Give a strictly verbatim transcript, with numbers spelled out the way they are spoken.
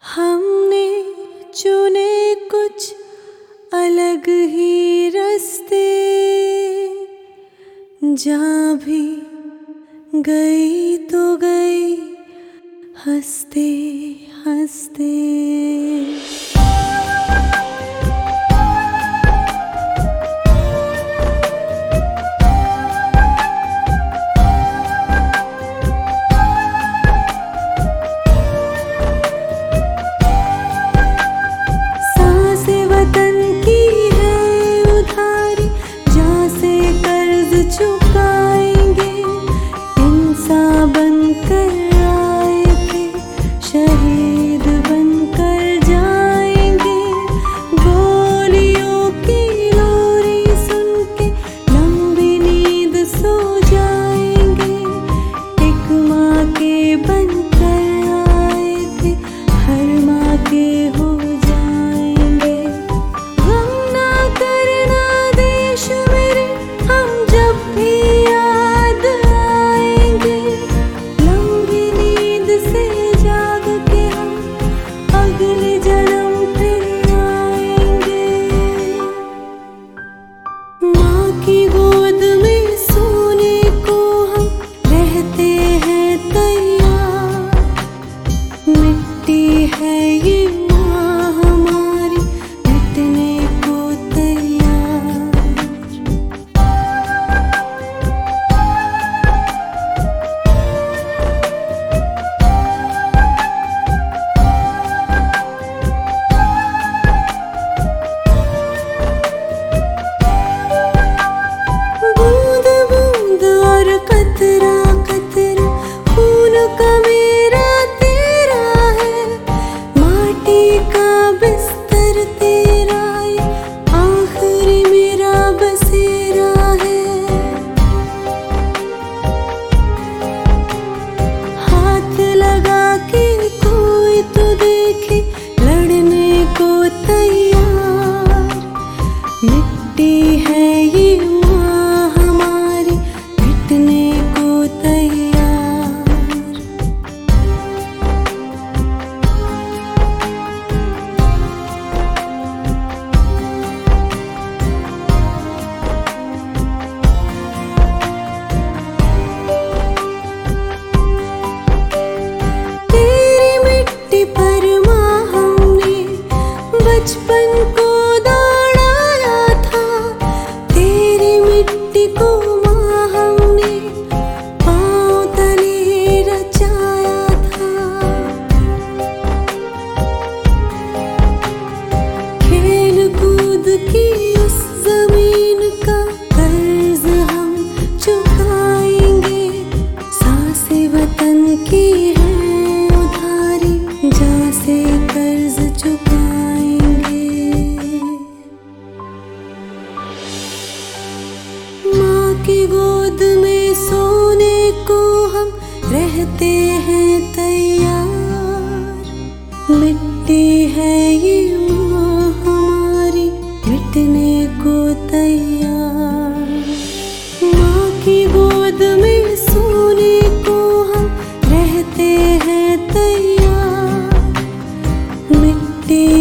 हमने चुने कुछ अलग ही रास्ते, जहाँ भी गई तो गई हंसते हंसते। चुकाएंगे इंसान बनकर आए थे, शहीद बनकर जाएंगे। गोलियों की लोरी सुन के लंबी नींद सो जाएंगे। एक माँ के बनकर आए थे, हर माँ के हो जाएंगे। गम ना करना देश मेरे, हम जब भी याद आएंगे। लंबी नींद से जाग के हम अगले जन्म फिर आएंगे। माँ की गोद में सोने को हम रहते हैं तैयार। मिट्टी है ये माँ हमारी, मिटने को तैयार। बूंद बूंद और कतरा कतरा खून का मेरा तेरा है। माटी का बिस्तर तेरा, ये आखिरी मेरा बसेरा है। हाथ लगा के कोई तो देखे, लड़ने को तैयार। मिट्टी है ये माँ हमारी, मिटने को तैयार। तेरी मिट्टी पर माँ हमने बचपन को दौड़ाया था। तेरी मिट्टी को माँ हमने पाँव तले रचाया था। खेल कूद की उस जमीन का कर्ज हम चुकाएंगे। सांसें वतन की है उधारी, जहाँ से कर्ज चुकाएंगे। माँ की गोद में सोने को हम रहते हैं तैयार। मिट्टी है ये माँ हमारी, मिटने को तैयार। माँ की गोद में सोने को हम रहते हैं तैयार। मिट्टी